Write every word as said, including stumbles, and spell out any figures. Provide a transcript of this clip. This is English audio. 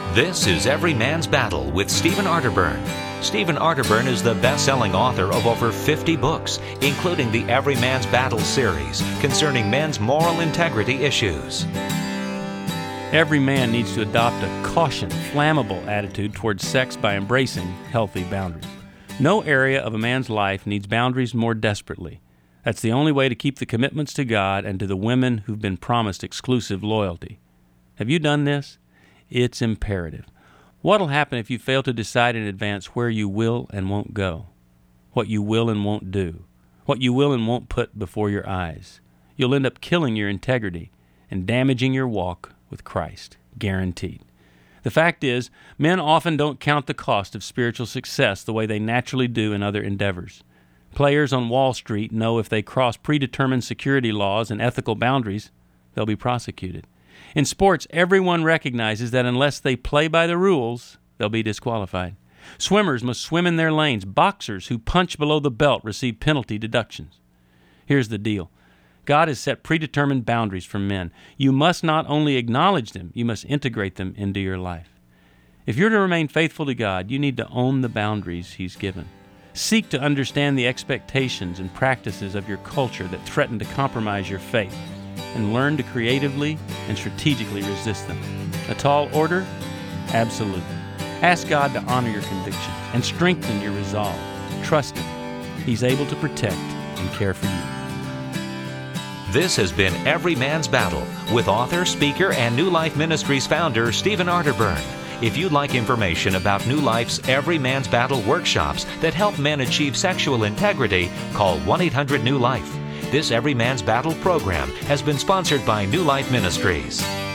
This is Every Man's Battle with Stephen Arterburn. Stephen Arterburn is the best-selling author of over fifty books, including the Every Man's Battle series concerning men's moral integrity issues. Every man needs to adopt a caution, flammable attitude towards sex by embracing healthy boundaries. No area of a man's life needs boundaries more desperately. That's the only way to keep the commitments to God and to the women who've been promised exclusive loyalty. Have you done this? It's imperative. What'll happen if you fail to decide in advance where you will and won't go? What you will and won't do? What you will and won't put before your eyes? You'll end up killing your integrity and damaging your walk with Christ, guaranteed. The fact is, men often don't count the cost of spiritual success the way they naturally do in other endeavors. Players on Wall Street know if they cross predetermined security laws and ethical boundaries, they'll be prosecuted. In sports, everyone recognizes that unless they play by the rules, they'll be disqualified. Swimmers must swim in their lanes. Boxers who punch below the belt receive penalty deductions. Here's the deal. God has set predetermined boundaries for men. You must not only acknowledge them, you must integrate them into your life. If you're to remain faithful to God, you need to own the boundaries He's given. Seek to understand the expectations and practices of your culture that threaten to compromise your faith, and learn to creatively and strategically resist them. A tall order? Absolutely. Ask God to honor your convictions and strengthen your resolve. Trust Him. He's able to protect and care for you. This has been Every Man's Battle with author, speaker, and New Life Ministries founder Stephen Arterburn. If you'd like information about New Life's Every Man's Battle workshops that help men achieve sexual integrity, call one eight hundred new life. This Every Man's Battle program has been sponsored by New Life Ministries.